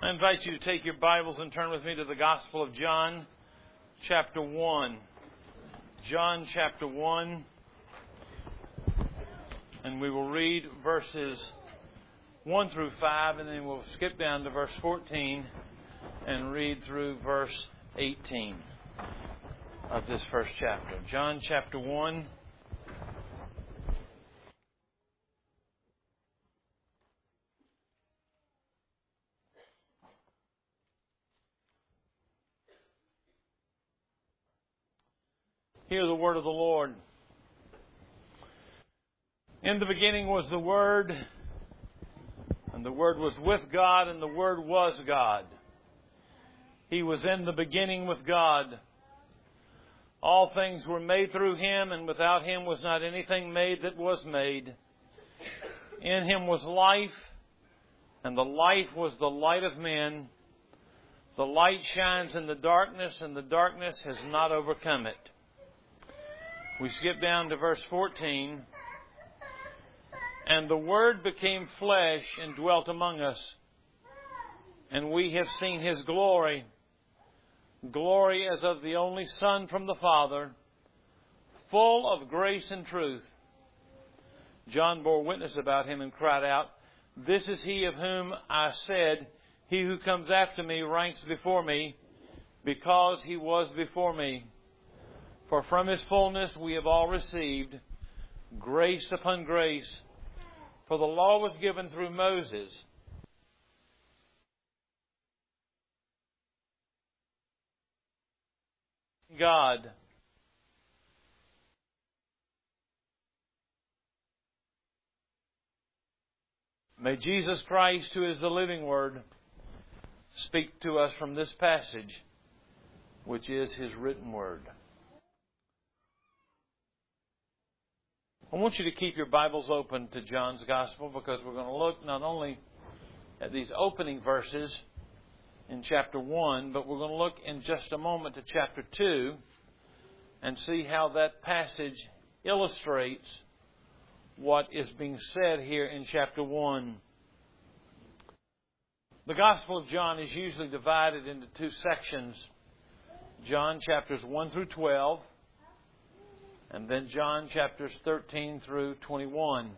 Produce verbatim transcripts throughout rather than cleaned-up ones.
I invite you to take your Bibles and turn with me to the Gospel of John, chapter one. John, chapter one. And we will read verses one through five, and then we'll skip down to verse fourteen and read through verse eighteen of this first chapter. John, chapter one. Hear the word of the Lord. In the beginning was the Word, and the Word was with God, and the Word was God. He was in the beginning with God. All things were made through Him, and without Him was not anything made that was made. In Him was life, and the life was the light of men. The light shines in the darkness, and the darkness has not overcome it. We skip down to verse fourteen. And the Word became flesh and dwelt among us. And we have seen His glory, glory as of the only Son from the Father, full of grace and truth. John bore witness about Him and cried out, "This is He of whom I said, He who comes after me ranks before me, because He was before me. For from His fullness we have all received grace upon grace. For the law was given through Moses. God. May Jesus Christ, who is the living Word, speak to us from this passage, which is His written Word. I want you to keep your Bibles open to John's Gospel, because we're going to look not only at these opening verses in chapter one, but we're going to look in just a moment to chapter two and see how that passage illustrates what is being said here in chapter one. The Gospel of John is usually divided into two sections. John chapters one through twelve. And then John chapters thirteen through twenty-one.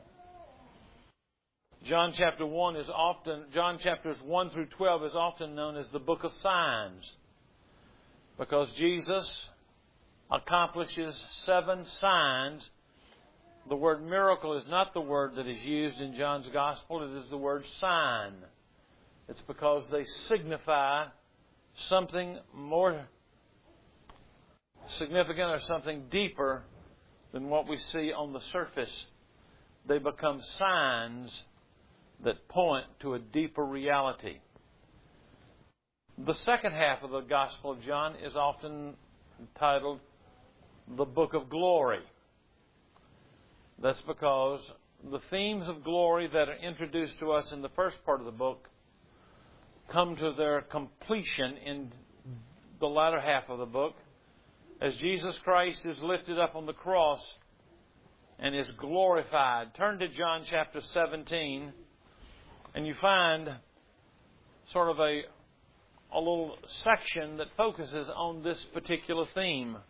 John chapter one is often, John chapters one through twelve is often known as the book of signs, because Jesus accomplishes seven signs. The word miracle is not the word that is used in John's Gospel. It is the word sign. It's because they signify something more significant or something deeper than what we see on the surface. They become signs that point to a deeper reality. The second half of the Gospel of John is often entitled the Book of Glory. That's because the themes of glory that are introduced to us in the first part of the book come to their completion in the latter half of the book, as Jesus Christ is lifted up on the cross and is glorified. Turn to John chapter seventeen, and you find sort of a, a little section that focuses on this particular theme.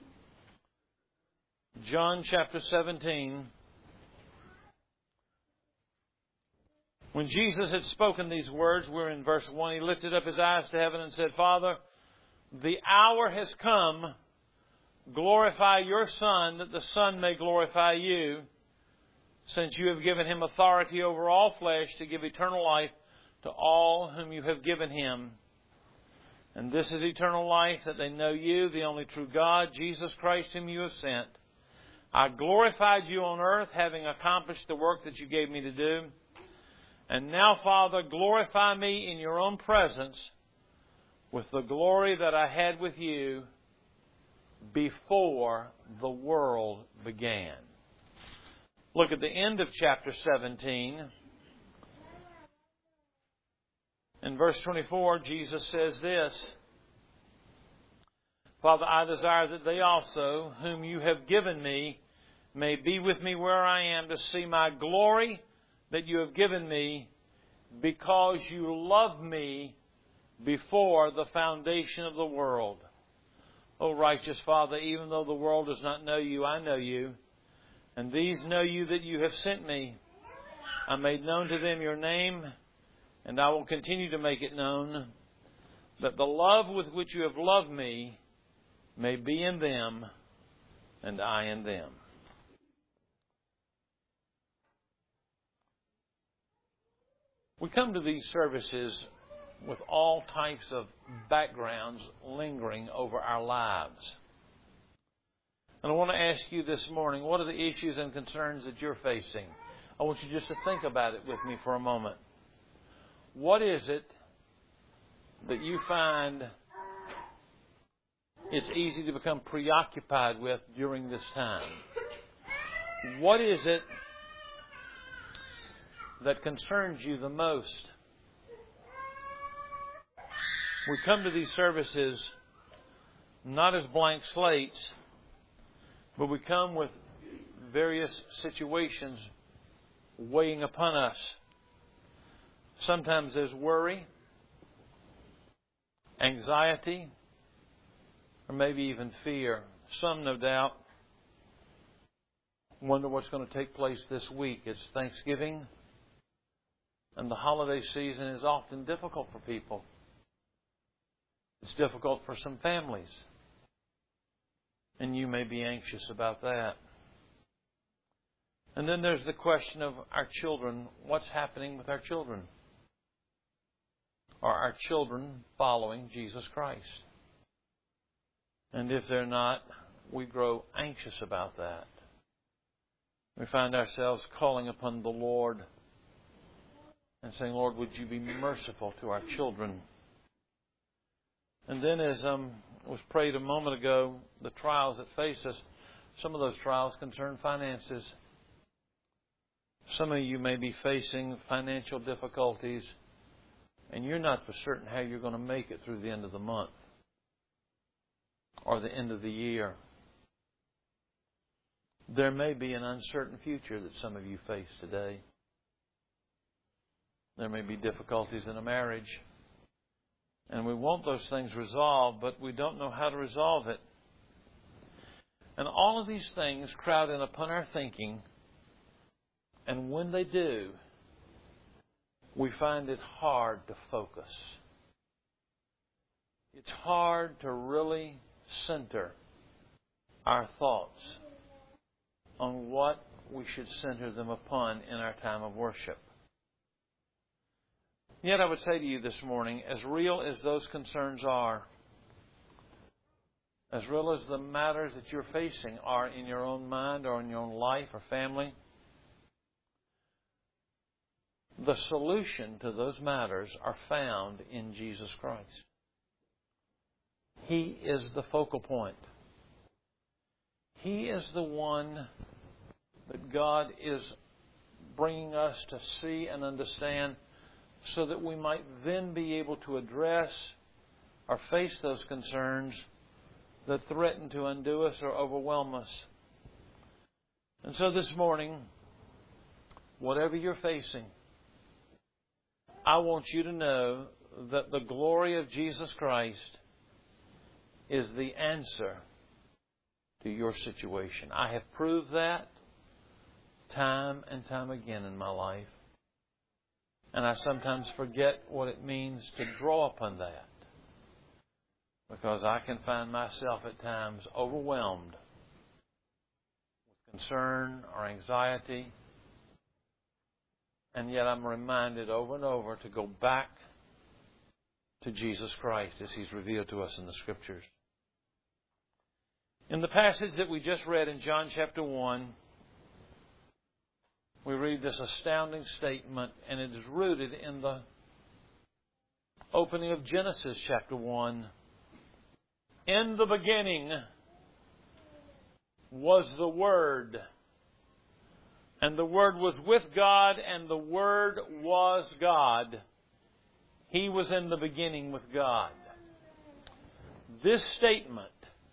John chapter seventeen. When Jesus had spoken these words, we're in verse one, He lifted up His eyes to heaven and said, "Father, the hour has come. Glorify your Son, that the Son may glorify you, since you have given Him authority over all flesh to give eternal life to all whom you have given Him. And this is eternal life, that they know you, the only true God, Jesus Christ whom you have sent. I glorified you on earth, having accomplished the work that you gave me to do. And now, Father, glorify me in your own presence with the glory that I had with you before the world began." Look at the end of chapter seventeen. In verse twenty-four, Jesus says this, "Father, I desire that they also, whom you have given me, may be with me where I am, to see my glory that you have given me, because you love me before the foundation of the world. O righteous Father, even though the world does not know you, I know you. And these know you that you have sent me. I made known to them your name, and I will continue to make it known, that the love with which you have loved me may be in them, and I in them. We come to these services with all types of backgrounds lingering over our lives. And I want to ask you this morning, what are the issues and concerns that you're facing? I want you just to think about it with me for a moment. What is it that you find it's easy to become preoccupied with during this time? What is it that concerns you the most? We come to these services not as blank slates, but we come with various situations weighing upon us. Sometimes there's worry, anxiety, or maybe even fear. Some, no doubt, wonder what's going to take place this week. It's Thanksgiving, and the holiday season is often difficult for people. It's difficult for some families. And you may be anxious about that. And then there's the question of our children. What's happening with our children? Are our children following Jesus Christ? And if they're not, we grow anxious about that. We find ourselves calling upon the Lord and saying, Lord, would you be merciful to our children? And then, as um, was prayed a moment ago, the trials that face us, some of those trials concern finances. Some of you may be facing financial difficulties, and you're not for certain how you're going to make it through the end of the month or the end of the year. There may be an uncertain future that some of you face today. There may be difficulties in a marriage. And we want those things resolved, but we don't know how to resolve it. And all of these things crowd in upon our thinking. And when they do, we find it hard to focus. It's hard to really center our thoughts on what we should center them upon in our time of worship. Yet I would say to you this morning, as real as those concerns are, as real as the matters that you're facing are in your own mind or in your own life or family, the solution to those matters are found in Jesus Christ. He is the focal point. He is the one that God is bringing us to see and understand, so that we might then be able to address or face those concerns that threaten to undo us or overwhelm us. And so this morning, whatever you're facing, I want you to know that the glory of Jesus Christ is the answer to your situation. I have proved that time and time again in my life. And I sometimes forget what it means to draw upon that, because I can find myself at times overwhelmed with concern or anxiety. And yet I'm reminded over and over to go back to Jesus Christ as He's revealed to us in the Scriptures. In the passage that we just read in John chapter one, we read this astounding statement, and it is rooted in the opening of Genesis chapter one. In the beginning was the Word, and the Word was with God, and the Word was God. He was in the beginning with God. This statement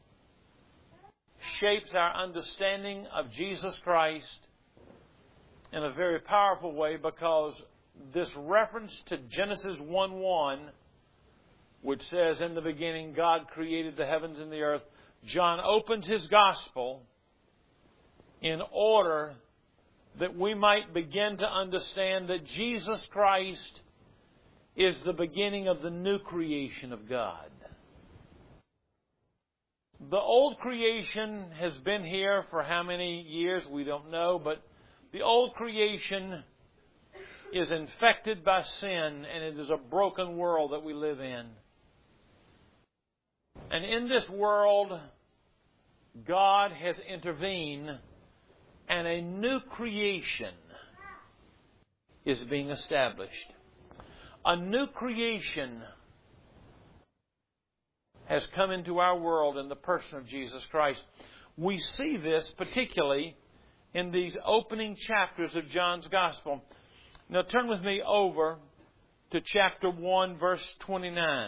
shapes our understanding of Jesus Christ in a very powerful way, because this reference to Genesis one one which says, in the beginning God created the heavens and the earth, John opens his gospel in order that we might begin to understand that Jesus Christ is the beginning of the new creation of God. The old creation has been here for how many years? We don't know, but the old creation is infected by sin, and it is a broken world that we live in. And in this world, God has intervened, and a new creation is being established. A new creation has come into our world in the person of Jesus Christ. We see this particularly in these opening chapters of John's Gospel. Now turn with me over to chapter one, verse twenty-nine.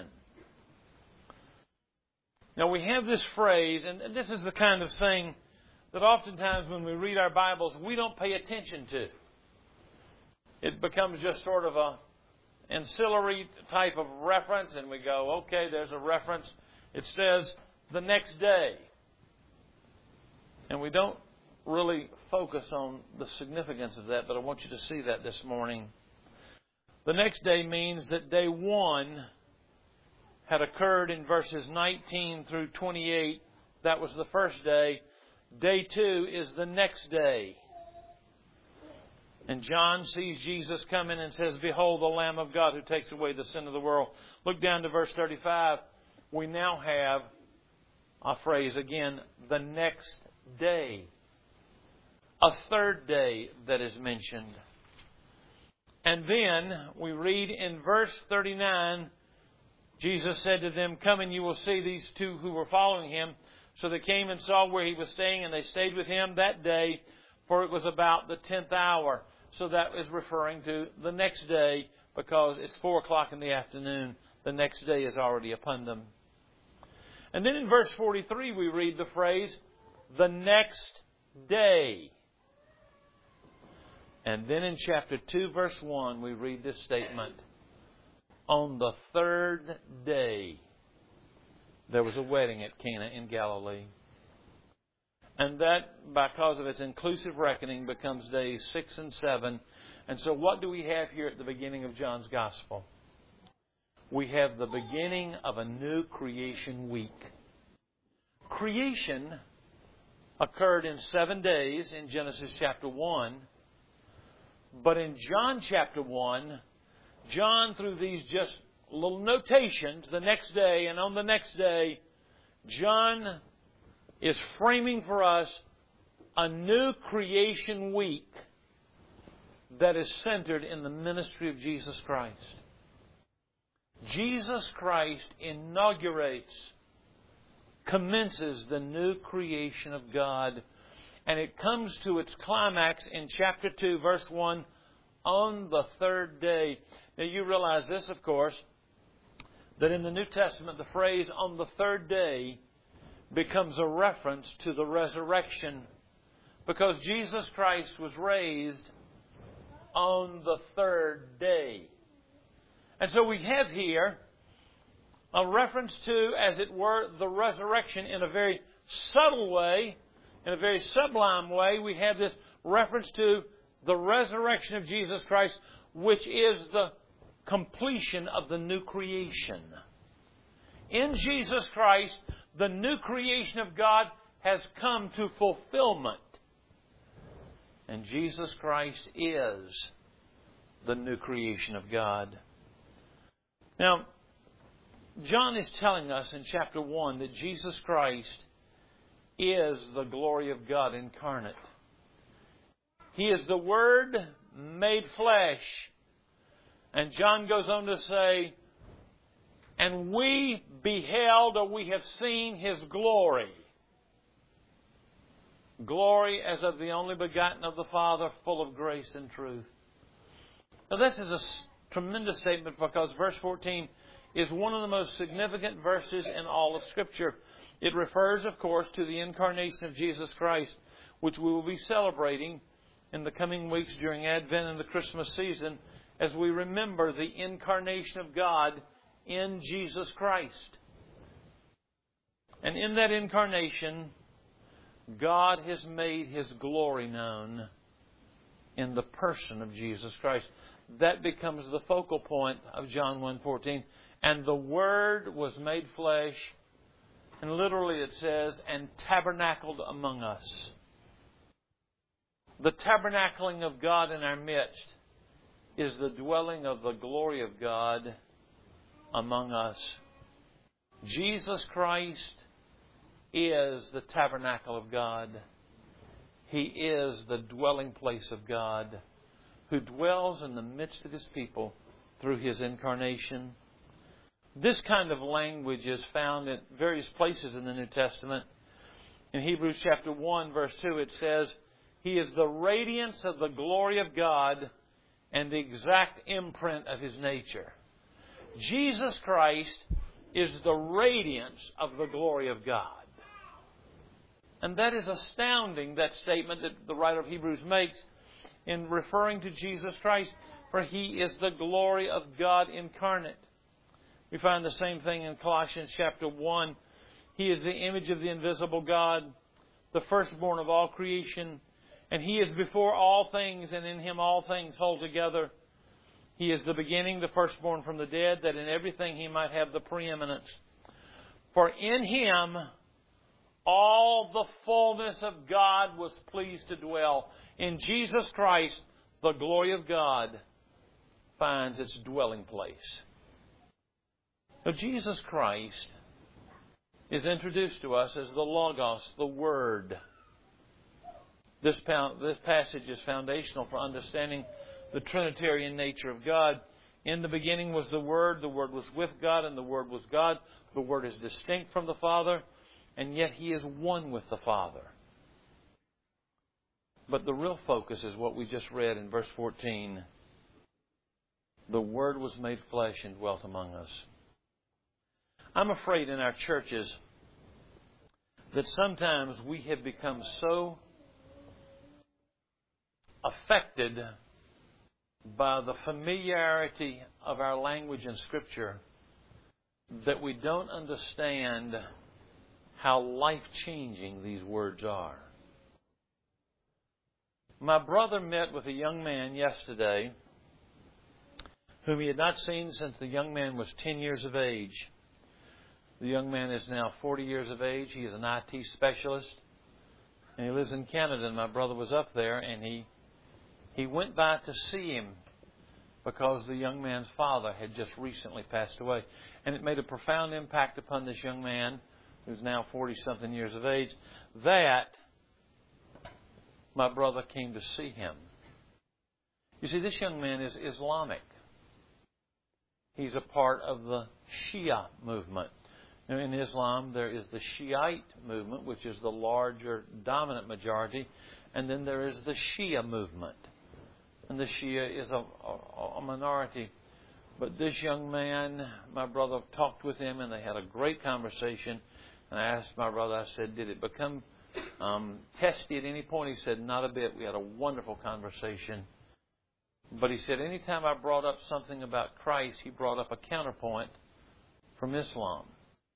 Now we have this phrase, and this is the kind of thing that oftentimes when we read our Bibles, we don't pay attention to. It becomes just sort of a ancillary type of reference, and we go, okay, there's a reference. It says, the next day. And we don't really focus on the significance of that, but I want you to see that this morning. The next day means that day one had occurred in verses nineteen through twenty-eight. That was the first day. Day two is the next day. And John sees Jesus come in and says, behold, the Lamb of God who takes away the sin of the world. Look down to verse thirty-five. We now have a phrase again, the next day. A third day that is mentioned. And then we read in verse thirty-nine, Jesus said to them, come and you will see these two who were following him. So they came and saw where he was staying, and they stayed with him that day, for it was about the tenth hour. So that is referring to the next day, because it's four o'clock in the afternoon. The next day is already upon them. And then in verse forty-three we read the phrase, the next day. And then in chapter two, verse one, we read this statement. On the third day, there was a wedding at Cana in Galilee. And that, because of its inclusive reckoning, becomes days six and seven. And so what do we have here at the beginning of John's Gospel? We have the beginning of a new creation week. Creation occurred in seven days in Genesis chapter one. But in John chapter one, John, through these just little notations, the next day and on the next day, John is framing for us a new creation week that is centered in the ministry of Jesus Christ. Jesus Christ inaugurates, commences the new creation of God. And it comes to its climax in chapter two, verse one, on the third day. Now you realize this, of course, that in the New Testament, the phrase on the third day becomes a reference to the resurrection, because Jesus Christ was raised on the third day. And so we have here a reference to, as it were, the resurrection in a very subtle way, in a very sublime way. We have this reference to the resurrection of Jesus Christ, which is the completion of the new creation. In Jesus Christ, the new creation of God has come to fulfillment. And Jesus Christ is the new creation of God. Now, John is telling us in chapter one that Jesus Christ is the glory of God incarnate. He is the Word made flesh. And John goes on to say, and we beheld, or we have seen His glory. Glory as of the only begotten of the Father, full of grace and truth. Now this is a tremendous statement, because verse fourteen is one of the most significant verses in all of Scripture. It refers, of course, to the incarnation of Jesus Christ, which we will be celebrating in the coming weeks during Advent and the Christmas season, as we remember the incarnation of God in Jesus Christ. And in that incarnation, God has made His glory known in the person of Jesus Christ. That becomes the focal point of John one fourteen. And the Word was made flesh, and literally it says, and tabernacled among us. The tabernacling of God in our midst is the dwelling of the glory of God among us. Jesus Christ is the tabernacle of God. He is the dwelling place of God, who dwells in the midst of His people through His incarnation. This kind of language is found in various places in the New Testament. In Hebrews chapter one, verse two, it says, He is the radiance of the glory of God and the exact imprint of His nature. Jesus Christ is the radiance of the glory of God. And that is astounding, that statement that the writer of Hebrews makes in referring to Jesus Christ, for He is the glory of God incarnate. We find the same thing in Colossians chapter one. He is the image of the invisible God, the firstborn of all creation, and He is before all things, and in Him all things hold together. He is the beginning, the firstborn from the dead, that in everything He might have the preeminence. For in Him all the fullness of God was pleased to dwell. In Jesus Christ, the glory of God finds its dwelling place. Now, Jesus Christ is introduced to us as the Logos, the Word. This, this passage is foundational for understanding the Trinitarian nature of God. In the beginning was the Word, the Word was with God, and the Word was God. The Word is distinct from the Father, and yet He is one with the Father. But the real focus is what we just read in verse fourteen. The Word was made flesh and dwelt among us. I'm afraid in our churches that sometimes we have become so affected by the familiarity of our language in Scripture that we don't understand how life-changing these words are. My brother met with a young man yesterday whom he had not seen since the young man was ten years of age. The young man is now forty years of age. He is an I T specialist, and he lives in Canada. And my brother was up there, and he he went by to see him because the young man's father had just recently passed away. And it made a profound impact upon this young man, who's now forty-something years of age, that my brother came to see him. You see, this young man is Islamic. He's a part of the Shia movement. Now, in Islam, there is the Shiite movement, which is the larger, dominant majority, and then there is the Shia movement. And the Shia is a, a, a minority. But this young man, my brother talked with him, and they had a great conversation. And I asked my brother, I said, did it become um, testy at any point? He said, not a bit. We had a wonderful conversation. But he said, anytime I brought up something about Christ, he brought up a counterpoint from Islam.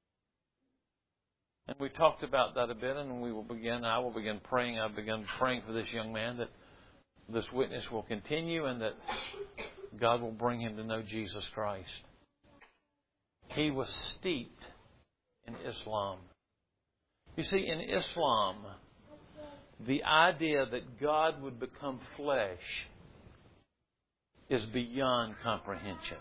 And we talked about that a bit, and we will begin, I will begin praying. I've begun praying for this young man that this witness will continue and that God will bring him to know Jesus Christ. He was steeped in Islam. You see, in Islam, the idea that God would become flesh is beyond comprehension.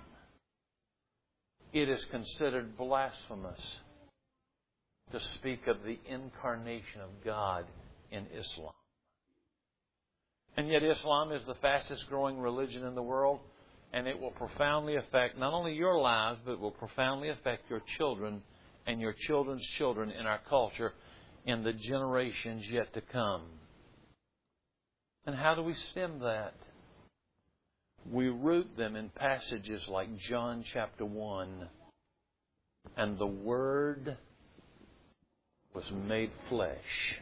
It is considered blasphemous to speak of the incarnation of God in Islam. And yet Islam is the fastest growing religion in the world, and it will profoundly affect not only your lives, but it will profoundly affect your children and your children's children in our culture in the generations yet to come. And how do we stem that? We root them in passages like John chapter one. And the Word was made flesh.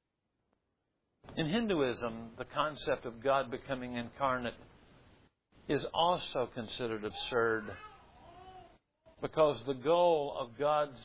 In Hinduism, the concept of God becoming incarnate is also considered absurd. Because the goal of God's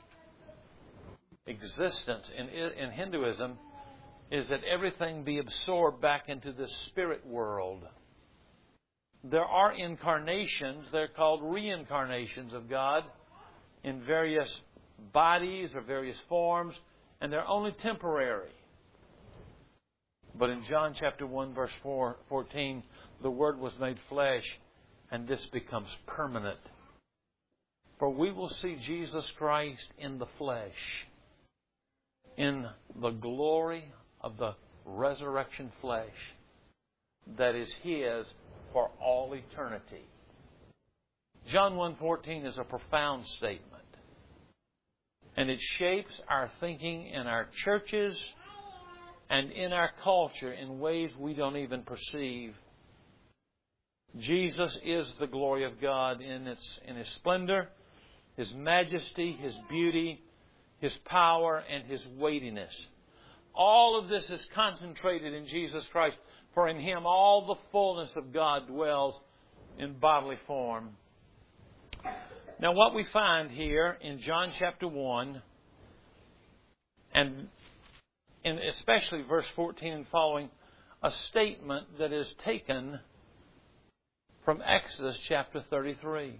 existence in, in Hinduism is that everything be absorbed back into the spirit world. There are incarnations, they're called reincarnations of God in various bodies or various forms, and they're only temporary. But in John chapter one, verse four, fourteen, the Word was made flesh, and this becomes permanent. For we will see Jesus Christ in the flesh, in the glory of the resurrection flesh that is His for all eternity. John one fourteen is a profound statement. And it shapes our thinking in our churches and in our culture in ways we don't even perceive. Jesus is the glory of God in its in His splendor, His majesty, His beauty, His power, and His weightiness. All of this is concentrated in Jesus Christ, for in Him all the fullness of God dwells in bodily form. Now what we find here in John chapter one, and in especially verse fourteen and following, a statement that is taken from Exodus chapter thirty-three.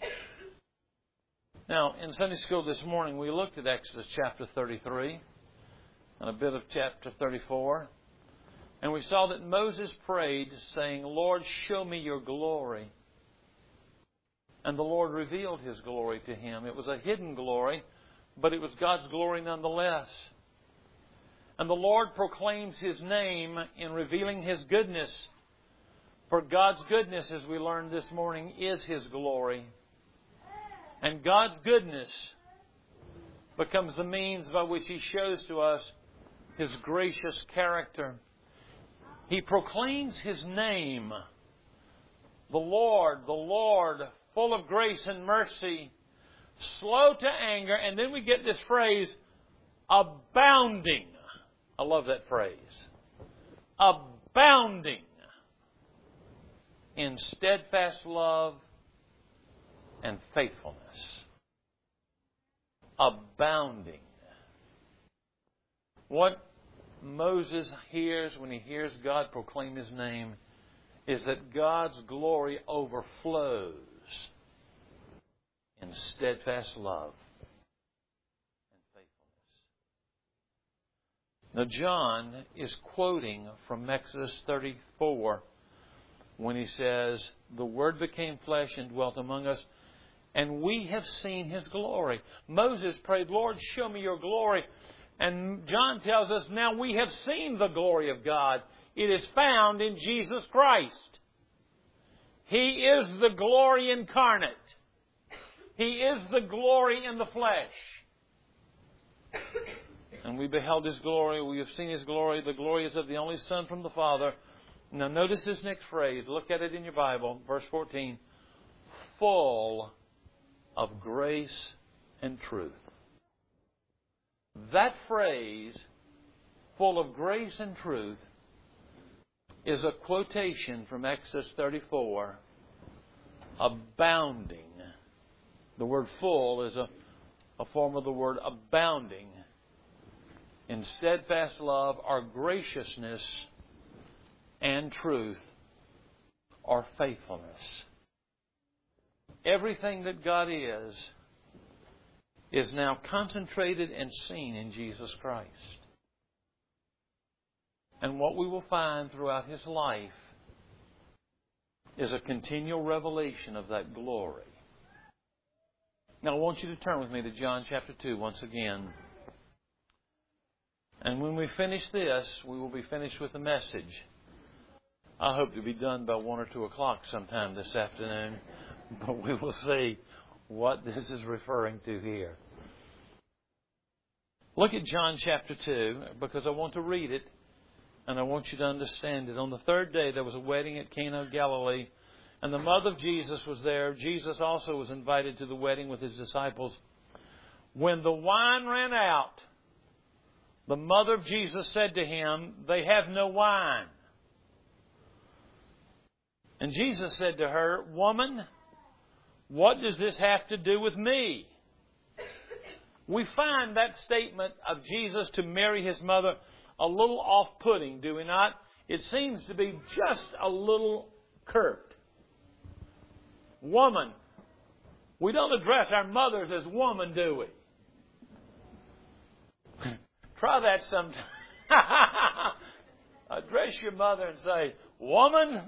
Now, in Sunday school this morning, we looked at Exodus chapter thirty-three and a bit of chapter thirty-four. And we saw that Moses prayed, saying, Lord, show me your glory. And the Lord revealed His glory to him. It was a hidden glory, but it was God's glory nonetheless. And the Lord proclaims His name in revealing His goodness. For God's goodness, as we learned this morning, is His glory. And God's goodness becomes the means by which He shows to us His gracious character. He proclaims His name, the Lord, the Lord, full of grace and mercy, slow to anger, and then we get this phrase, abounding. I love that phrase. Abounding in steadfast love and faithfulness. Abounding. What Moses hears when he hears God proclaim His name is that God's glory overflows in steadfast love and faithfulness. Now John is quoting from Exodus thirty-four when he says, the Word became flesh and dwelt among us, and we have seen His glory. Moses prayed, Lord, show me your glory. And John tells us, now we have seen the glory of God. It is found in Jesus Christ. He is the glory incarnate. He is the glory in the flesh. And we beheld His glory. We have seen His glory. The glory is of the only Son from the Father. Now notice this next phrase. Look at it in your Bible. Verse fourteen. Full of grace and truth. That phrase, full of grace and truth, is a quotation from Exodus thirty-four, abounding. The word full is a, a form of the word abounding in steadfast love or graciousness and truth or faithfulness. Everything that God is, is now concentrated and seen in Jesus Christ. And what we will find throughout His life is a continual revelation of that glory. Now I want you to turn with me to John chapter two once again. And when we finish this, we will be finished with the message. I hope to be done by one or two o'clock sometime this afternoon. But we will see what this is referring to here. Look at John chapter two, because I want to read it and I want you to understand it. On the third day there was a wedding at Cana of Galilee, and the mother of Jesus was there. Jesus also was invited to the wedding with His disciples. When the wine ran out, the mother of Jesus said to Him, they have no wine. And Jesus said to her, Woman, What does this have to do with me? We find that statement of Jesus to Mary, his mother, a little off-putting, do we not? It seems to be just a little curt. Woman. We don't address our mothers as woman, do we? Try that sometime. Address your mother and say, woman.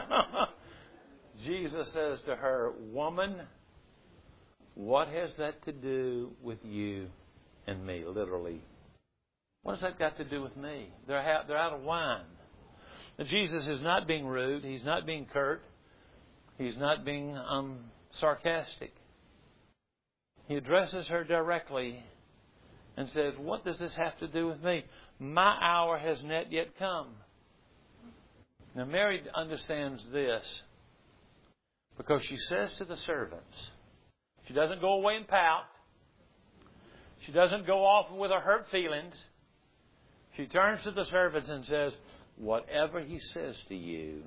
Jesus says to her, woman, what has that to do with you and me, literally? What has that got to do with me? They're out, they're out of wine. Now, Jesus is not being rude. He's not being curt. He's not being um, sarcastic. He addresses her directly and says, what does this have to do with me? My hour has not yet come. Now, Mary understands this because she says to the servants, she doesn't go away and pout. She doesn't go off with her hurt feelings. She turns to the servants and says, whatever he says to you,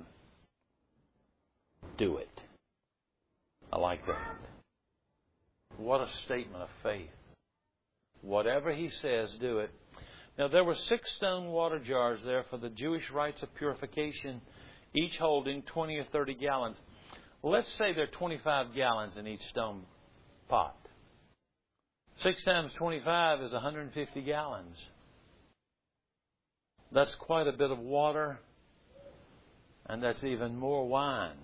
do it. I like that. What a statement of faith. Whatever he says, do it. Now, there were six stone water jars there for the Jewish rites of purification, each holding twenty or thirty gallons. Well, let's say there are twenty-five gallons in each stone pot. Six times twenty-five is one hundred fifty gallons. That's quite a bit of water, and that's even more wine.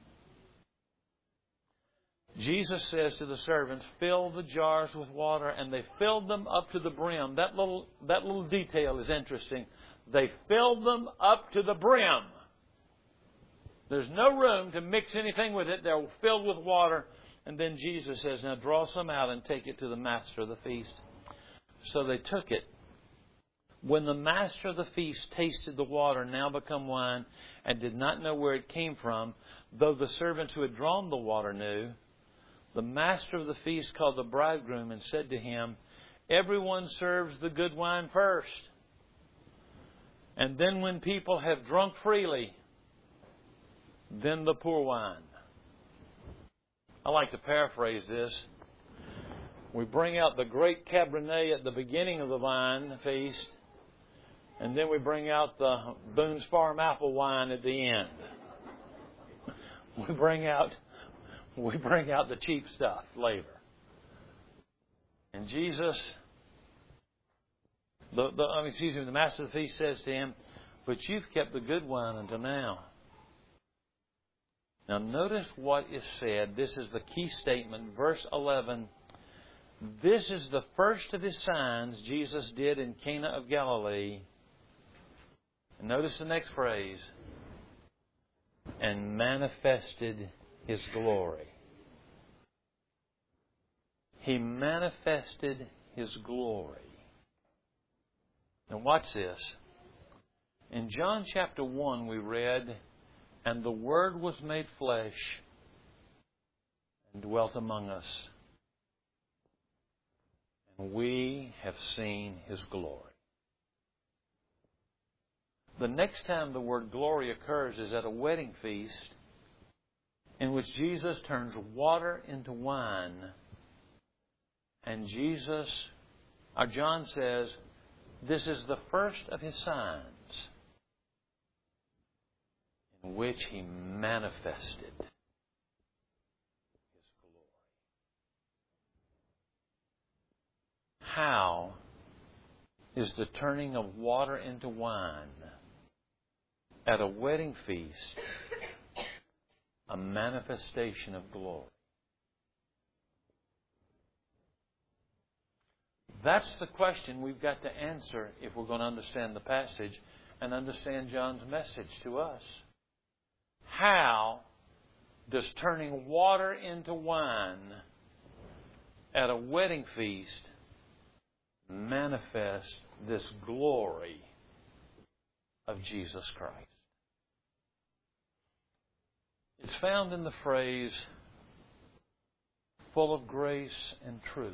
Jesus says to the servants, fill the jars with water, and they filled them up to the brim. That little, that little detail is interesting. They filled them up to the brim. There's no room to mix anything with it. They're filled with water. And then Jesus says, now draw some out and take it to the master of the feast. So they took it. When the master of the feast tasted the water, now become wine, and did not know where it came from, though the servants who had drawn the water knew, the master of the feast called the bridegroom and said to him, everyone serves the good wine first. And then when people have drunk freely, then the poor wine. I like to paraphrase this. We bring out the great Cabernet at the beginning of the wine feast, and then we bring out the Boone's Farm apple wine at the end. We bring out we bring out the cheap stuff later. And Jesus, the, the I mean, excuse me, the master of the feast says to him, but you've kept the good wine until now. Now notice what is said. This is the key statement. Verse eleven. This is the first of his signs Jesus did in Cana of Galilee. And notice the next phrase. And manifested his glory. He manifested his glory. Now watch this. In John chapter one we read, and the Word was made flesh and dwelt among us. And we have seen his glory. The next time the word glory occurs is at a wedding feast in which Jesus turns water into wine. And Jesus, or John says, this is the first of his signs in which he manifested his glory. How is the turning of water into wine at a wedding feast a manifestation of glory? That's the question we've got to answer if we're going to understand the passage and understand John's message to us. How does turning water into wine at a wedding feast manifest this glory of Jesus Christ? It's found in the phrase, full of grace and truth.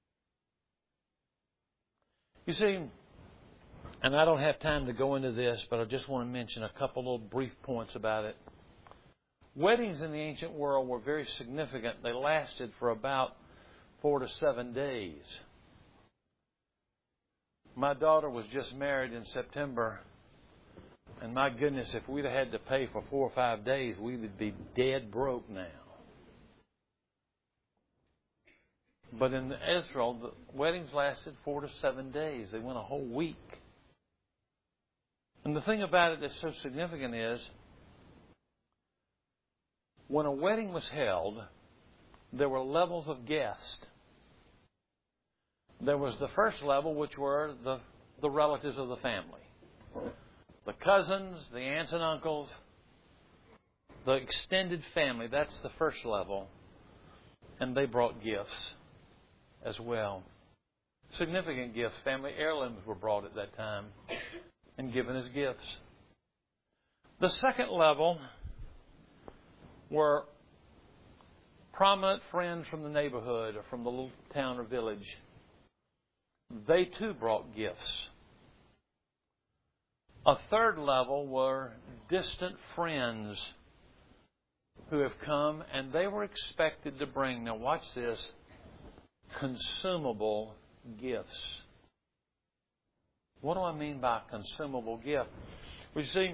You see, and I don't have time to go into this, but I just want to mention a couple little brief points about it. Weddings in the ancient world were very significant. They lasted for about four to seven days. My daughter was just married in September, and my goodness, if we'd have had to pay for four or five days, we would be dead broke now. But in Israel, the weddings lasted four to seven days. They went a whole week. And the thing about it that's so significant is, when a wedding was held, there were levels of guests. There was the first level, which were the, the relatives of the family. The cousins, the aunts and uncles, the extended family. That's the first level. And they brought gifts as well. Significant gifts. Family heirlooms were brought at that time and given as gifts. The second level were prominent friends from the neighborhood or from the little town or village. They too brought gifts. A third level were distant friends who have come, and they were expected to bring, now watch this, consumable gifts. What do I mean by consumable gift? We see,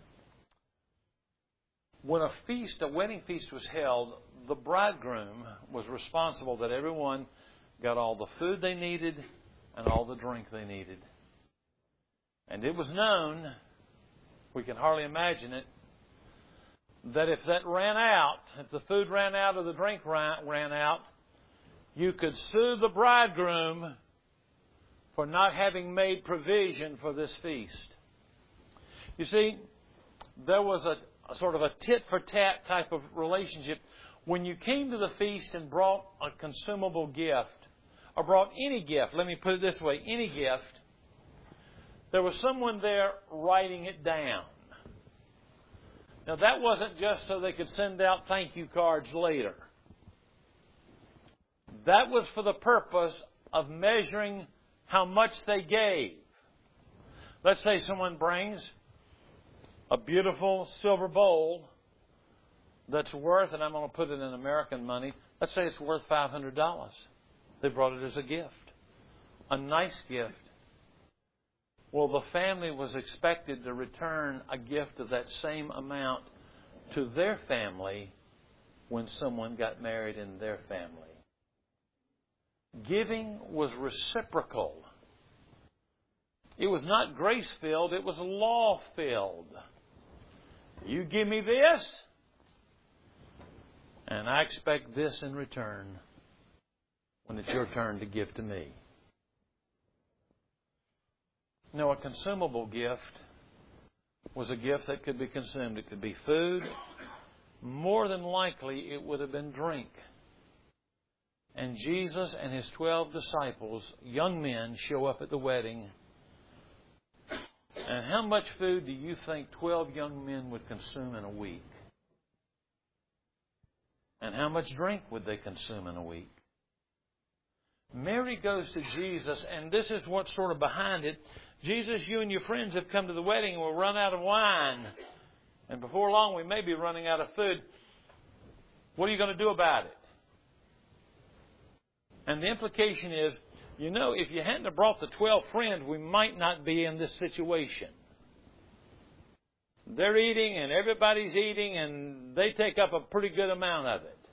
when a feast, a wedding feast was held, the bridegroom was responsible that everyone got all the food they needed and all the drink they needed. And it was known, we can hardly imagine it, that if that ran out, if the food ran out or the drink ran, ran out, you could sue the bridegroom for not having made provision for this feast. You see, there was a, a sort of a tit-for-tat type of relationship. When you came to the feast and brought a consumable gift, or brought any gift, let me put it this way, any gift, there was someone there writing it down. Now, that wasn't just so they could send out thank you cards later. That was for the purpose of measuring how much they gave. Let's say someone brings a beautiful silver bowl that's worth, and I'm going to put it in American money, let's say it's worth five hundred dollars. They brought it as a gift. A nice gift. Well, the family was expected to return a gift of that same amount to their family when someone got married in their family. Giving was reciprocal. It was not grace-filled, it was law-filled. You give me this, and I expect this in return when it's your turn to give to me. Now, a consumable gift was a gift that could be consumed. It could be food. More than likely, it would have been drink. And Jesus and His twelve disciples, young men, show up at the wedding. And how much food do you think twelve young men would consume in a week? And how much drink would they consume in a week? Mary goes to Jesus, and this is what's sort of behind it. Jesus, you and your friends have come to the wedding and we'll run out of wine. And before long, we may be running out of food. What are you going to do about it? And the implication is, you know, if you hadn't have brought the twelve friends, we might not be in this situation. They're eating and everybody's eating and they take up a pretty good amount of it.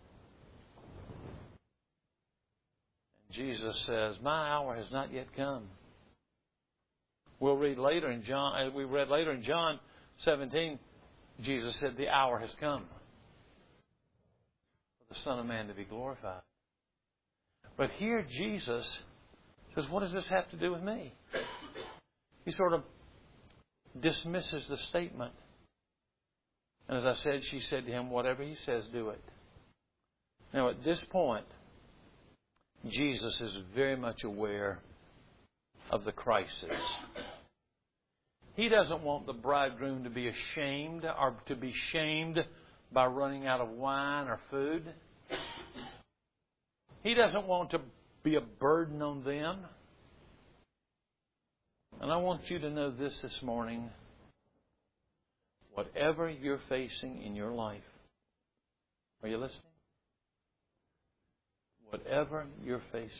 And Jesus says, my hour has not yet come. We'll read later in John, as we read later in John seventeen, Jesus said, the hour has come for the Son of Man to be glorified. But here Jesus says, what does this have to do with me? He sort of dismisses the statement. And as I said, she said to him, whatever He says, do it. Now at this point, Jesus is very much aware of the crisis. He doesn't want the bridegroom to be ashamed or to be shamed by running out of wine or food. He doesn't want to be a burden on them. And I want you to know this this morning. Whatever you're facing in your life, Are you listening? Whatever you're facing,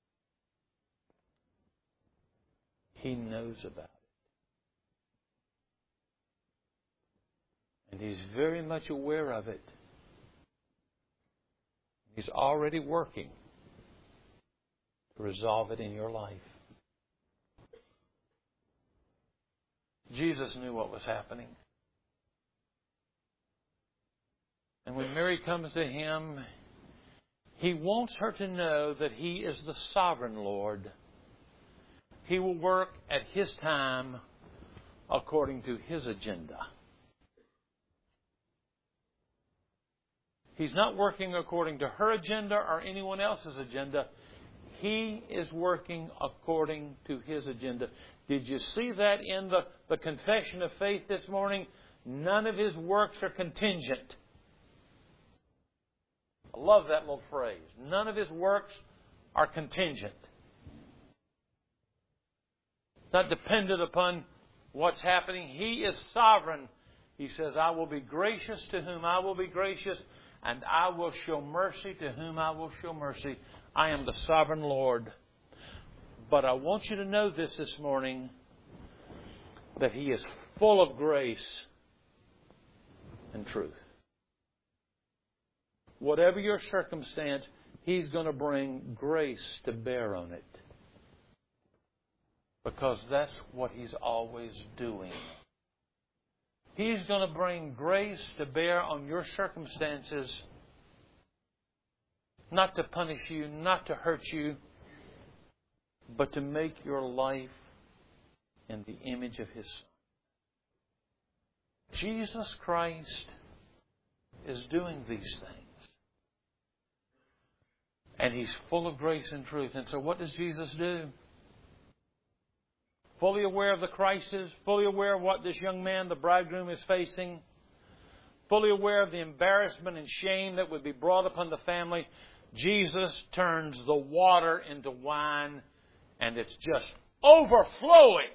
He knows about it. And He's very much aware of it. He's already working to resolve it in your life. Jesus knew what was happening. And when Mary comes to Him, He wants her to know that He is the sovereign Lord. He will work at His time according to His agenda. He's not working according to her agenda or anyone else's agenda. He is working according to His agenda. Did you see that in the, the confession of faith this morning? None of His works are contingent. I love that little phrase. None of His works are contingent. It's not dependent upon what's happening. He is sovereign. He says, I will be gracious to whom I will be gracious, and I will show mercy to whom I will show mercy. I am the sovereign Lord. But I want you to know this this morning, that He is full of grace and truth. Whatever your circumstance, He's going to bring grace to bear on it. Because that's what He's always doing. He's going to bring grace to bear on your circumstances, not to punish you, not to hurt you, but to make your life in the image of His Son. Jesus Christ is doing these things. And He's full of grace and truth. And so what does Jesus do? Fully aware of the crisis, fully aware of what this young man, the bridegroom, is facing, fully aware of the embarrassment and shame that would be brought upon the family, Jesus turns the water into wine, and it's just overflowing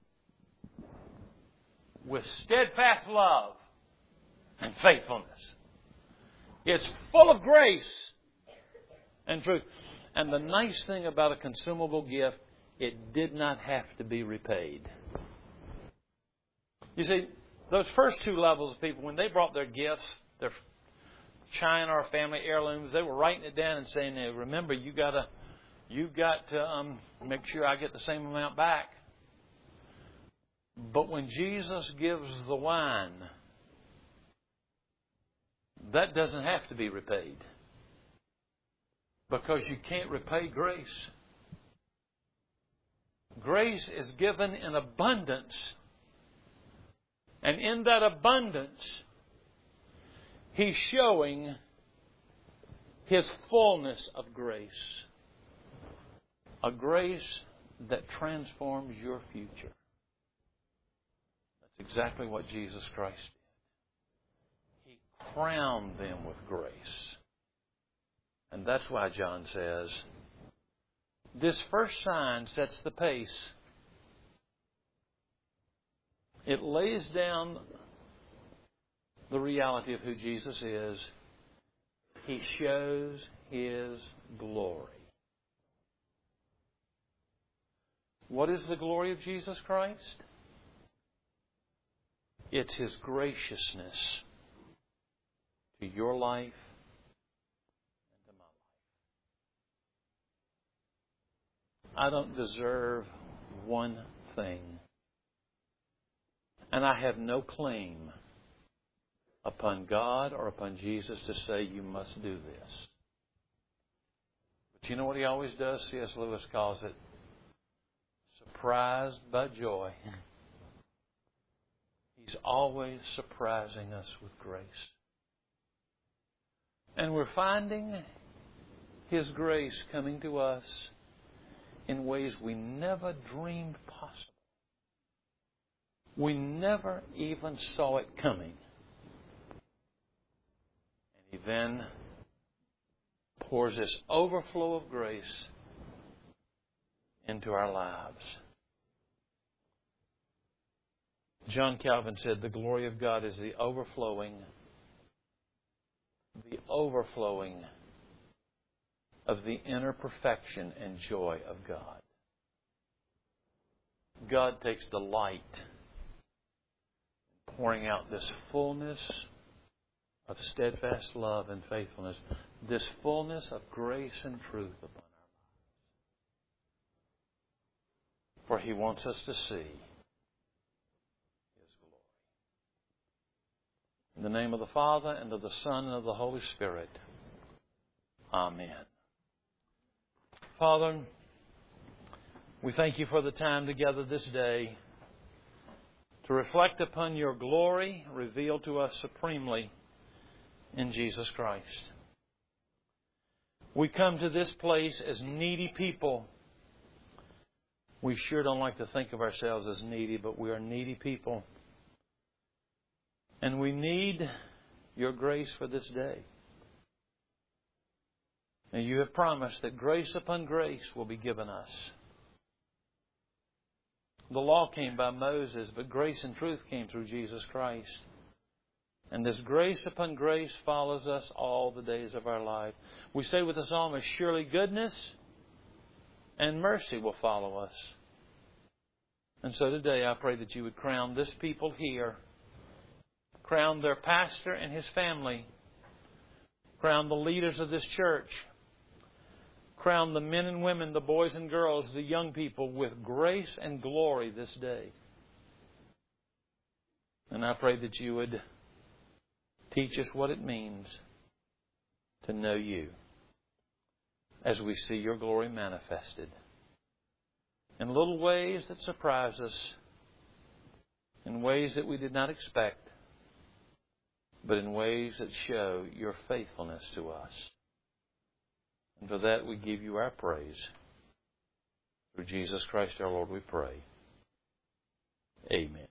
with steadfast love and faithfulness. It's full of grace and truth. And the nice thing about a consumable gift, it did not have to be repaid. You see, those first two levels of people, when they brought their gifts, their china or family heirlooms, they were writing it down and saying, hey, remember, you gotta, you got to um, make sure I get the same amount back. But when Jesus gives the wine, that doesn't have to be repaid. Because you can't repay grace. Grace is given in abundance. And in that abundance, He's showing His fullness of grace. A grace that transforms your future. That's exactly what Jesus Christ did. He crowned them with grace. And that's why John says, this first sign sets the pace. It lays down the reality of who Jesus is. He shows His glory. What is the glory of Jesus Christ? It's His graciousness to your life and to my life. I don't deserve one thing. And I have no claim upon God or upon Jesus to say you must do this. But you know what He always does? C S Lewis calls it surprised by joy. He's always surprising us with grace. And we're finding His grace coming to us in ways we never dreamed possible. We never even saw it coming. And He then pours this overflow of grace into our lives. John Calvin said, the glory of God is the overflowing the overflowing of the inner perfection and joy of God. God takes delight in pouring out this fullness of steadfast love and faithfulness, this fullness of grace and truth upon our lives. For He wants us to see His glory. In the name of the Father, and of the Son, and of the Holy Spirit. Amen. Father, we thank You for the time together this day to reflect upon Your glory revealed to us supremely in Jesus Christ. We come to this place as needy people. We sure don't like to think of ourselves as needy, but we are needy people. And we need Your grace for this day. And You have promised that grace upon grace will be given us. The law came by Moses, but grace and truth came through Jesus Christ. And this grace upon grace follows us all the days of our life. We say with the psalmist, surely goodness and mercy will follow us. And so today I pray that You would crown this people here, crown their pastor and his family, crown the leaders of this church, crown the men and women, the boys and girls, the young people with grace and glory this day. And I pray that You would teach us what it means to know You as we see Your glory manifested in little ways that surprise us, in ways that we did not expect, but in ways that show Your faithfulness to us. And for that we give You our praise. Through Jesus Christ our Lord we pray. Amen.